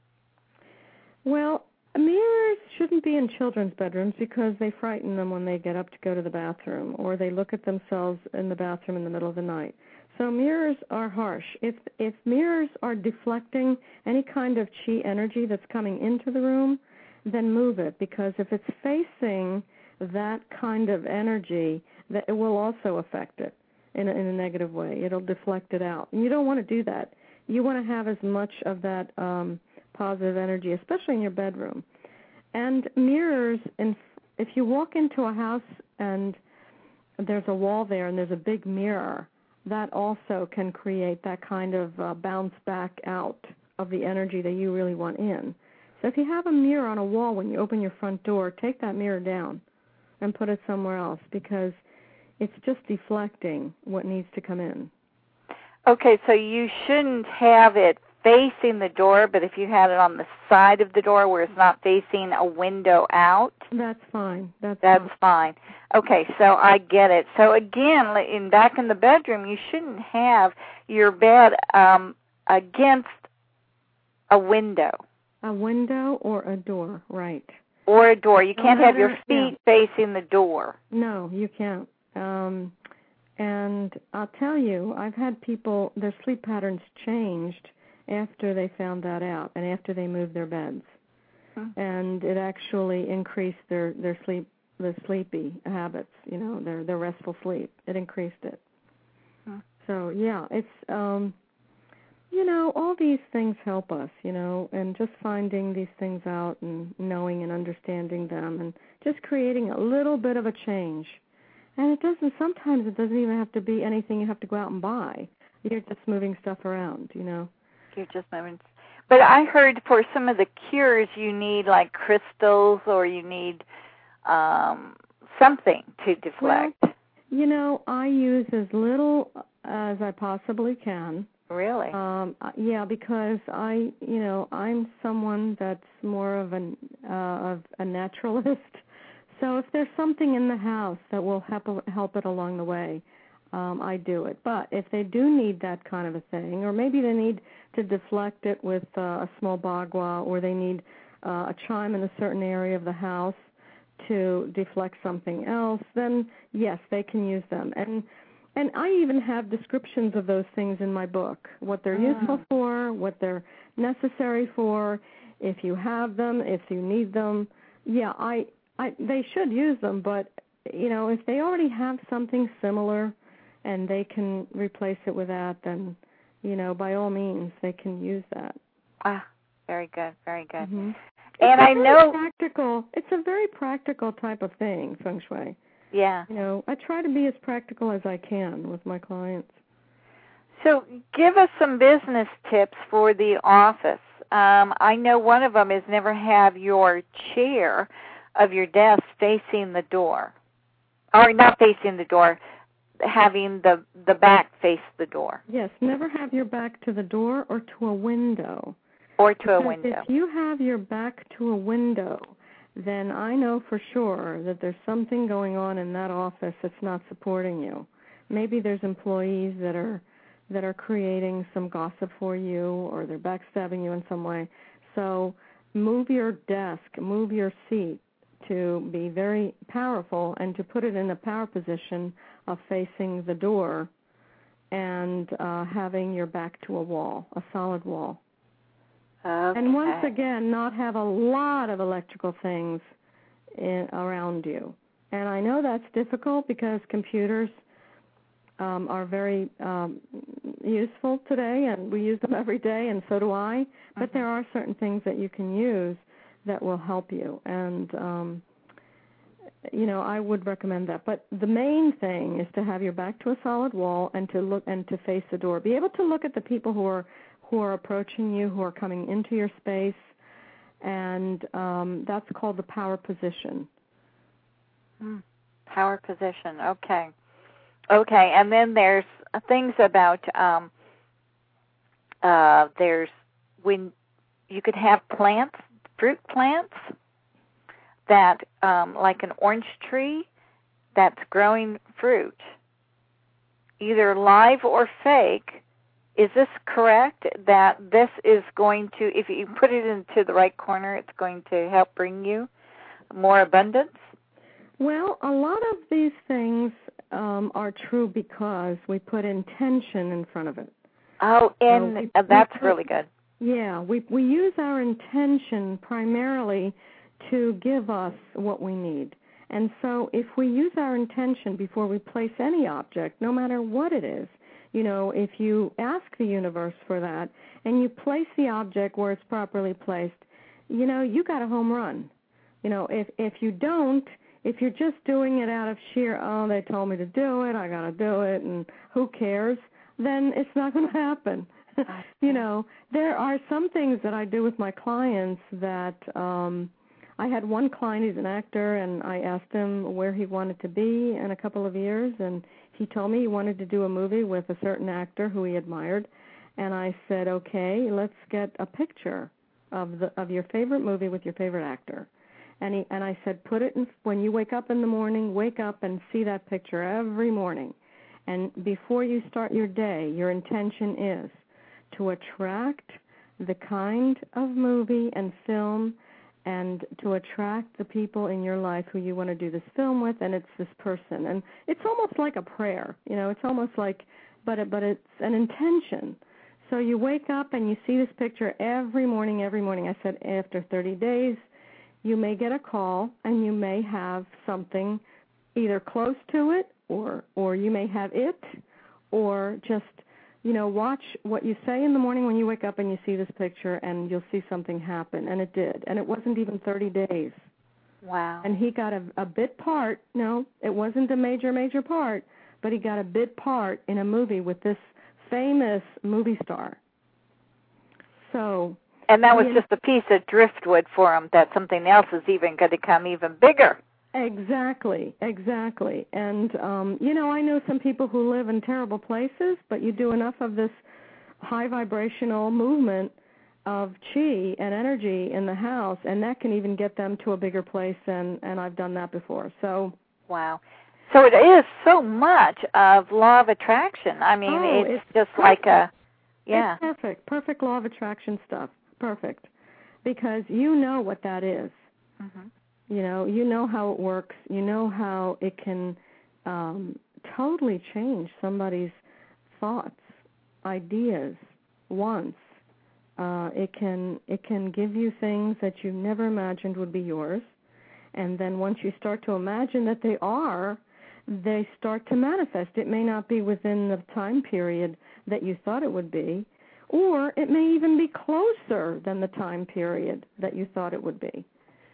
Well, mirrors shouldn't be in children's bedrooms because they frighten them when they get up to go to the bathroom, or they look at themselves in the bathroom in the middle of the night. So mirrors are harsh. If if mirrors are deflecting any kind of chi energy that's coming into the room, then move it, because if it's facing that kind of energy, that it will also affect it in a, in a negative way. It'll deflect it out. And you don't want to do that. You want to have as much of that um, positive energy, especially in your bedroom. And mirrors, in, if you walk into a house and there's a wall there and there's a big mirror, that also can create that kind of uh, bounce back out of the energy that you really want in. So if you have a mirror on a wall when you open your front door, take that mirror down and put it somewhere else, because it's just deflecting what needs to come in. Okay, so you shouldn't have it facing the door, but if you had it on the side of the door where it's not facing a window out, that's fine. That's, that's fine. fine. Okay, so I get it. So again, in back in the bedroom, you shouldn't have your bed um, against a window. A window or a door, right. Or a door. You can't no have your matter, feet yeah. facing the door. No, you can't. Um, and I'll tell you, I've had people, their sleep patterns changed after they found that out and after they moved their beds. Hmm. And it actually increased their, their sleep, the sleepy habits, you know, their, their restful sleep. It increased it. Hmm. So, yeah, it's, um, you know, all these things help us, you know, and just finding these things out and knowing and understanding them and just creating a little bit of a change. And it doesn't, sometimes it doesn't even have to be anything you have to go out and buy. You're just moving stuff around, you know. You're just moving. But I heard for some of the cures you need like crystals, or you need um, something to deflect. Well, you know, I use as little as I possibly can. Really? Um, yeah, because I, you know, I'm someone that's more of an uh, of a naturalist. So if there's something in the house that will help help it along the way, um, I do it. But if they do need that kind of a thing, or maybe they need to deflect it with uh, a small bagua, or they need uh, a chime in a certain area of the house to deflect something else, then yes, they can use them. And And I even have descriptions of those things in my book, what they're oh. useful for, what they're necessary for, if you have them, if you need them. Yeah, I, I they should use them, but, you know, if they already have something similar and they can replace it with that, then, you know, by all means, they can use that. Ah, very good, very good. Mm-hmm. And it's I know practical. It's a very practical type of thing, feng shui. Yeah. You know, I try to be as practical as I can with my clients. So give us some business tips for the office. Um, I know one of them is never have your chair of your desk facing the door. Or not facing the door, having the, the back face the door. Yes, never have your back to the door or to a window. Or to because a window. If you have your back to a window, then I know for sure that there's something going on in that office that's not supporting you. Maybe there's employees that are that are creating some gossip for you, or they're backstabbing you in some way. So move your desk, move your seat to be very powerful and to put it in a power position of facing the door and uh, having your back to a wall, a solid wall. Okay. And once again, not have a lot of electrical things in, around you. And I know that's difficult because computers um, are very um, useful today, and we use them every day, and so do I. But mm-hmm. there are certain things that you can use that will help you. And, um, you know, I would recommend that. But the main thing is to have your back to a solid wall and to look and to face the door. Be able to look at the people who are who are approaching you, who are coming into your space, and um, that's called the power position. Mm, power position, okay. Okay, and then there's things about um, uh, there's when you could have plants, fruit plants that, um, like an orange tree that's growing fruit, either live or fake. Is this correct that this is going to, if you put it into the right corner, it's going to help bring you more abundance? Well, a lot of these things um, are true because we put intention in front of it. Oh, and so we, uh, that's we put, really good. Yeah, we we use our intention primarily to give us what we need. And so if we use our intention before we place any object, no matter what it is, you know, if you ask the universe for that and you place the object where it's properly placed, you know, you got a home run. You know, if if you don't, if you're just doing it out of sheer, oh, they told me to do it, I got to do it, and who cares, then it's not going to happen. You know, there are some things that I do with my clients that um, I had one client, he's an actor, and I asked him where he wanted to be in a couple of years, and he told me he wanted to do a movie with a certain actor who he admired, and I said, okay, let's get a picture of the of your favorite movie with your favorite actor. And he and I said, put it in, when you wake up in the morning, wake up and see that picture every morning. And before you start your day, your intention is to attract the kind of movie and film and to attract the people in your life who you want to do this film with, and it's this person. And it's almost like a prayer, you know, it's almost like, but it, but it's an intention. So you wake up and you see this picture every morning, every morning. I said after thirty days, you may get a call and you may have something either close to it or or you may have it, or just, you know, watch what you say in the morning when you wake up and you see this picture, and you'll see something happen. And it did. And it wasn't even thirty days. Wow. And he got a, a bit part. No, it wasn't a major, major part, but he got a bit part in a movie with this famous movie star. So. And that was just a piece of driftwood for him, that something else is even going to come even bigger. Exactly, exactly. And, um, you know, I know some people who live in terrible places, but you do enough of this high vibrational movement of chi and energy in the house, and that can even get them to a bigger place, and, and I've done that before. So, wow. So it is so much of law of attraction. I mean, oh, it's, it's just perfect. like a, yeah. It's perfect, perfect law of attraction stuff, perfect, because you know what that is. Mm-hmm. You know, you know how it works. You know how it can um, totally change somebody's thoughts, ideas, wants. Uh, it can it can give you things that you never imagined would be yours, and then once you start to imagine that they are, they start to manifest. It may not be within the time period that you thought it would be, or it may even be closer than the time period that you thought it would be.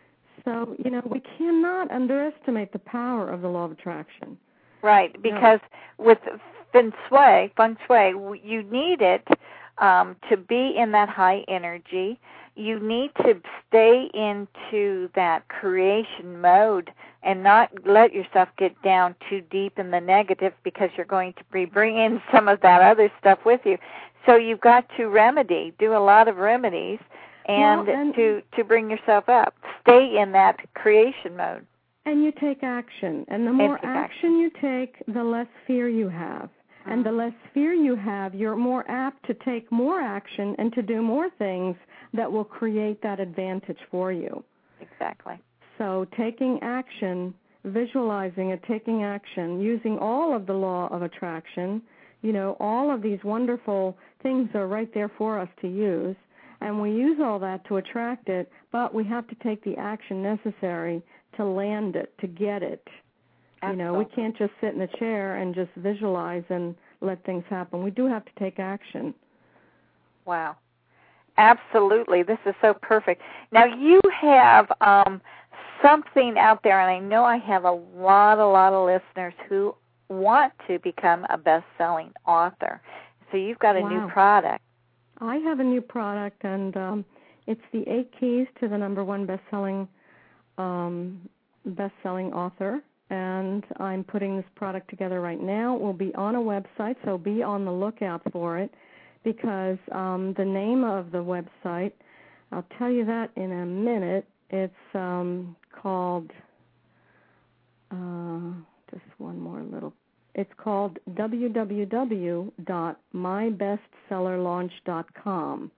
So, you know, we cannot underestimate the power of the law of attraction. Right, because no. with feng shui, feng shui, you need it um, to be in that high energy. You need to stay into that creation mode and not let yourself get down too deep in the negative, because you're going to be bringing some of that other stuff with you. So you've got to remedy, do a lot of remedies, and, well, and to, to bring yourself up. Stay in that creation mode. And you take action. And the more action, action you take, the less fear you have. Mm-hmm. And the less fear you have, you're more apt to take more action and to do more things that will create that advantage for you. Exactly. So taking action, visualizing it, taking action, using all of the law of attraction, you know, all of these wonderful things are right there for us to use. And we use all that to attract it, but we have to take the action necessary to land it, to get it. Absolutely. You know, we can't just sit in the chair and just visualize and let things happen. We do have to take action. Wow. Absolutely. This is so perfect. Now, you have um, something out there, and I know I have a lot, a lot of listeners who want to become a best-selling author. So you've got a wow. new product. I have a new product, and um, it's the eight keys to the number one best-selling um, best-selling author. and I'm putting this product together right now. It will be on a website, so be on the lookout for it, because um, the name of the website, I'll tell you that in a minute. It's um, called, uh, just one more little, it's called w w w dot my best seller launch dot com.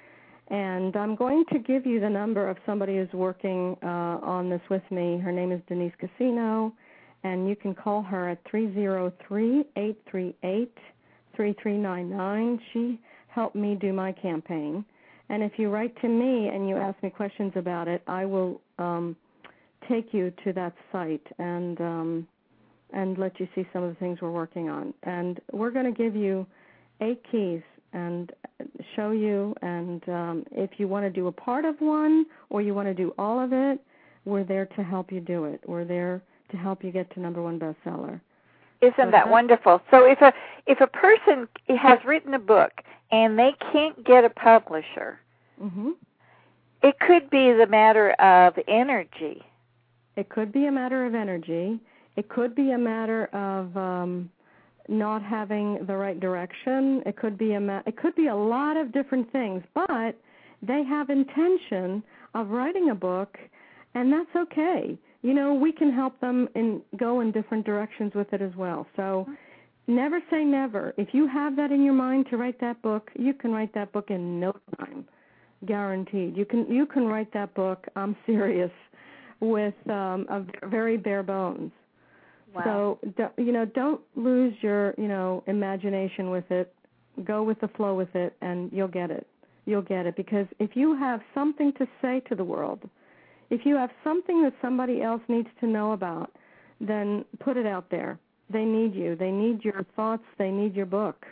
And I'm going to give you the number of somebody who's working uh, on this with me. Her name is Denise Casino, and you can call her at three zero three, eight three eight, three three nine nine. She helped me do my campaign. And if you write to me and you ask me questions about it, I will um, take you to that site and um, and let you see some of the things we're working on. And we're going to give you eight keys and show you, and um, if you want to do a part of one or you want to do all of it, we're there to help you do it. We're there to help you get to number one bestseller. Isn't so that wonderful? So if a if a person has written a book and they can't get a publisher, mm-hmm. it could be the matter of energy. It could be a matter of energy. It could be a matter of um, not having the right direction. It could be a ma- it could be a lot of different things, but they have intention of writing a book, and that's okay. You know, we can help them in go in different directions with it as well. So never say never. If you have that in your mind to write that book, you can write that book in no time, guaranteed. You can you can write that book, I'm serious, with um, a very bare bones. Wow. So, you know, don't lose your, you know, imagination with it. Go with the flow with it, and you'll get it. You'll get it. Because if you have something to say to the world, if you have something that somebody else needs to know about, then put it out there. They need you. They need your thoughts. They need your book.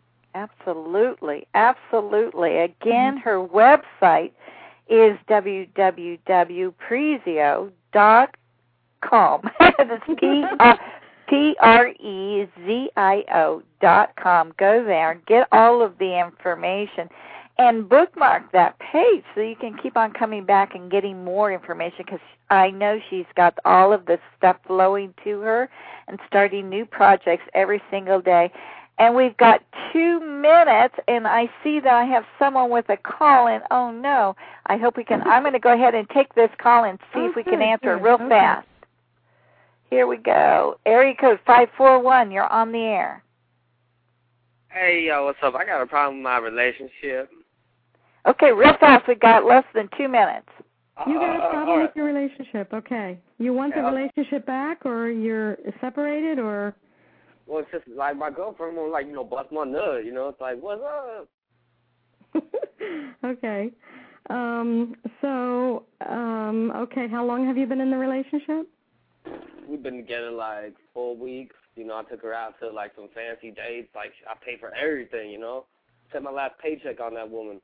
Absolutely. Absolutely. Again, her website is w w w dot prezio dot com. That's P R E Z I O dot com. Go there, get all of the information, and bookmark that page so you can keep on coming back and getting more information, because I know she's got all of this stuff flowing to her and starting new projects every single day. And we've got two minutes, and I see that I have someone with a call, and oh, no. I hope we can. I'm going to go ahead and take this call and see oh, if we good, can answer good. it real okay. fast. Here we go. Area code five four one, you're on the air. Hey, yo, what's up? I got a problem with my relationship. Okay, real fast. We've got less than two minutes. You got a Uh, problem right. with your relationship, okay. You want yeah. the relationship back, or you're separated, or? Well, it's just like my girlfriend won't, like, you know, bust my nut, you know? It's like, what's up? Okay. Um, so, um, okay, how long have you been in the relationship? We've been together, like, four weeks. You know, I took her out to, like, some fancy dates. Like, I paid for everything, you know? Set my last paycheck on that woman.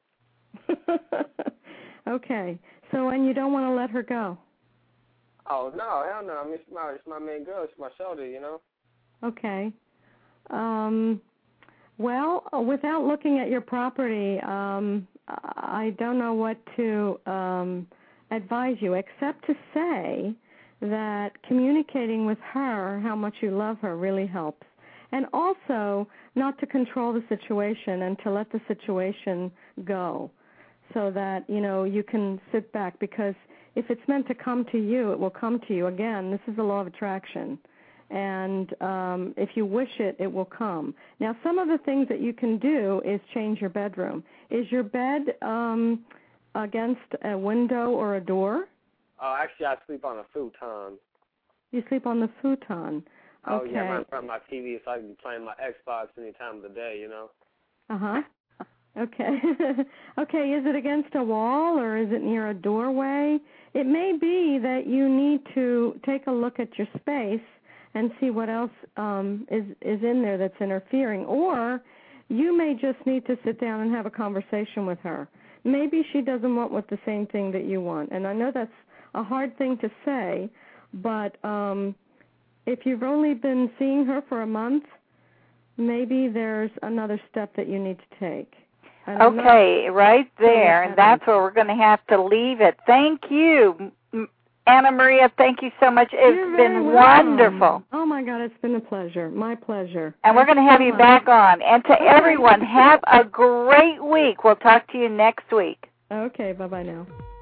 Okay. So, and you don't want to let her go? Oh, no, hell no. I mean, she's my, she's my main girl. She's my shoulder, you know? Okay. Um, well, without looking at your property, um, I don't know what to um, advise you, except to say that communicating with her how much you love her really helps. And also not to control the situation and to let the situation go, so that, you know, you can sit back, because if it's meant to come to you, it will come to you. Again, this is the law of attraction. And um, if you wish it, it will come. Now, some of the things that you can do is change your bedroom. Is your bed um, against a window or a door? Oh, actually, I sleep on a futon. You sleep on the futon. Oh, Okay. yeah, right in front of my T V, so I can be playing my Xbox any time of the day, you know? Uh-huh. Okay. Okay, is it against a wall, or is it near a doorway? It may be that you need to take a look at your space and see what else um, is, is in there that's interfering. Or you may just need to sit down and have a conversation with her. Maybe she doesn't want what the same thing that you want. And I know that's a hard thing to say, but um, if you've only been seeing her for a month, maybe there's another step that you need to take. And Okay, right there, and that's where we're going to have to leave it. Thank you, Anna Maria, thank you so much. It's You're been welcome. wonderful. Oh, my God, it's been a pleasure. My pleasure. And we're going to have you back on. And to everyone, have a great week. We'll talk to you next week. Okay, bye-bye now.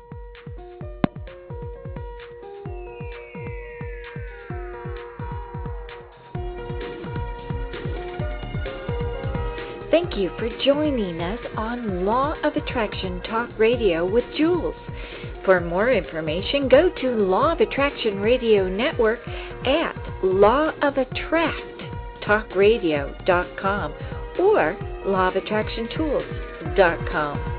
Thank you for joining us on Law of Attraction Talk Radio with Jules. For more information, go to Law of Attraction Radio Network at law of attract talk radio dot com or law of attraction tools dot com.